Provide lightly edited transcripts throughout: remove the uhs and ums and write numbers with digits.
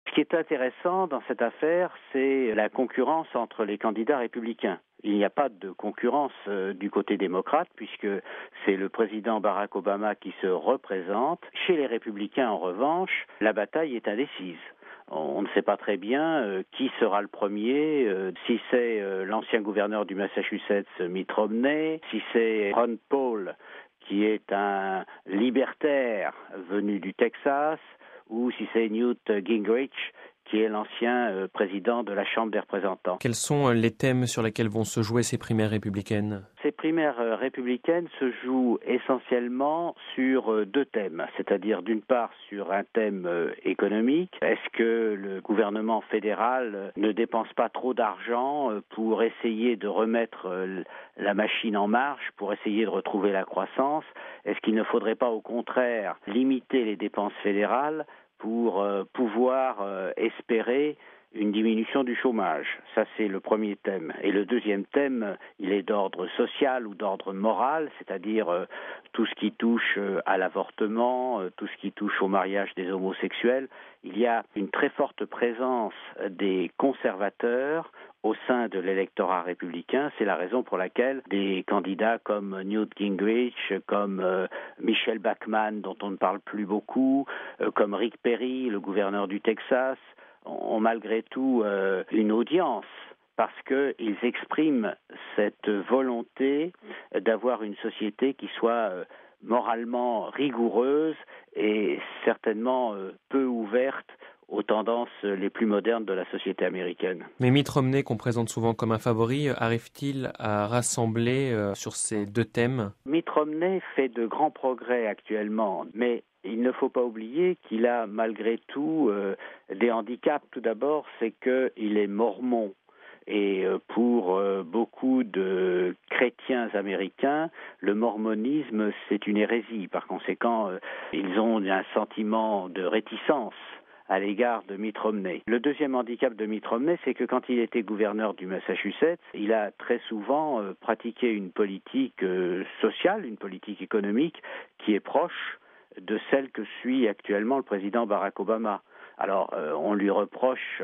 Ce qui est intéressant dans cette affaire, c'est la concurrence entre les candidats républicains. Il n'y a pas de concurrence du côté démocrate puisque c'est le président Barack Obama qui se représente. Chez les républicains, en revanche, la bataille est indécise. On ne sait pas très bien qui sera le premier, si c'est l'ancien gouverneur du Massachusetts, Mitt Romney, si c'est Ron Paul, qui est un libertaire venu du Texas, ou si c'est Newt Gingrich, qui est l'ancien président de la Chambre des représentants. Quels sont les thèmes sur lesquels vont se jouer ces primaires républicaines ? Ces primaires républicaines se jouent essentiellement sur deux thèmes, c'est-à-dire d'une part sur un thème économique. Est-ce que le gouvernement fédéral ne dépense pas trop d'argent pour essayer de remettre la machine en marche, pour essayer de retrouver la croissance ? Est-ce qu'il ne faudrait pas au contraire limiter les dépenses fédérales pour pouvoir espérer une diminution du chômage? Ça, c'est le premier thème. Et le deuxième thème, il est d'ordre social ou d'ordre moral, c'est-à-dire tout ce qui touche à l'avortement, tout ce qui touche au mariage des homosexuels. Il y a une très forte présence des conservateurs au sein de l'électorat républicain. C'est la raison pour laquelle des candidats comme Newt Gingrich, comme Michelle Bachmann, dont on ne parle plus beaucoup, comme Rick Perry, le gouverneur du Texas, ont malgré tout une audience parce qu'ils expriment cette volonté d'avoir une société qui soit moralement rigoureuse et certainement peu ouverte aux tendances les plus modernes de la société américaine. Mais Mitt Romney, qu'on présente souvent comme un favori, arrive-t-il à rassembler sur ces deux thèmes ? Mitt Romney fait de grands progrès actuellement, mais il ne faut pas oublier qu'il a malgré tout des handicaps. Tout d'abord, c'est qu'il est mormon. Et pour beaucoup de chrétiens américains, le mormonisme, c'est une hérésie. Par conséquent, ils ont un sentiment de réticence à l'égard de Mitt Romney. Le deuxième handicap de Mitt Romney, c'est que quand il était gouverneur du Massachusetts, il a très souvent pratiqué une politique sociale, une politique économique qui est proche de celle que suit actuellement le président Barack Obama. Alors, on lui reproche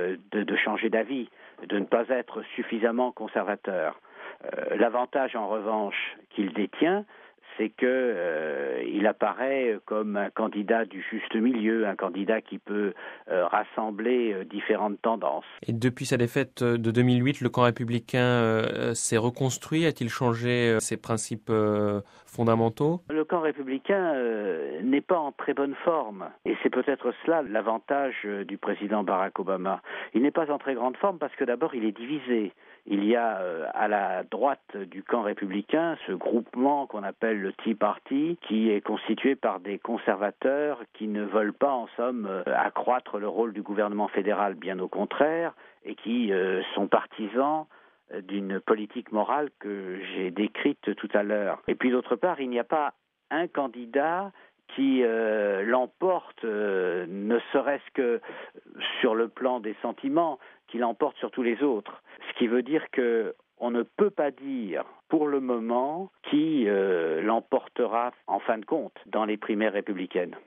de changer d'avis, de ne pas être suffisamment conservateur. L'avantage, en revanche, qu'il détient, c'est qu'il apparaît comme un candidat du juste milieu, un candidat qui peut rassembler différentes tendances. Et depuis sa défaite de 2008, le camp républicain s'est reconstruit. A-t-il changé ses principes fondamentaux ? Le camp républicain n'est pas en très bonne forme. Et c'est peut-être cela l'avantage du président Barack Obama. Il n'est pas en très grande forme parce que d'abord, il est divisé. Il y a à la droite du camp républicain ce groupement qu'on appelle le Tea Party, qui est constitué par des conservateurs qui ne veulent pas, en somme, accroître le rôle du gouvernement fédéral, bien au contraire, et qui sont partisans d'une politique morale que j'ai décrite tout à l'heure. Et puis d'autre part, il n'y a pas un candidat qui l'emporte, ne serait-ce que sur le plan des sentiments, qui l'emporte sur tous les autres. Ce qui veut dire qu'on ne peut pas dire pour le moment qui l'emportera en fin de compte dans les primaires républicaines.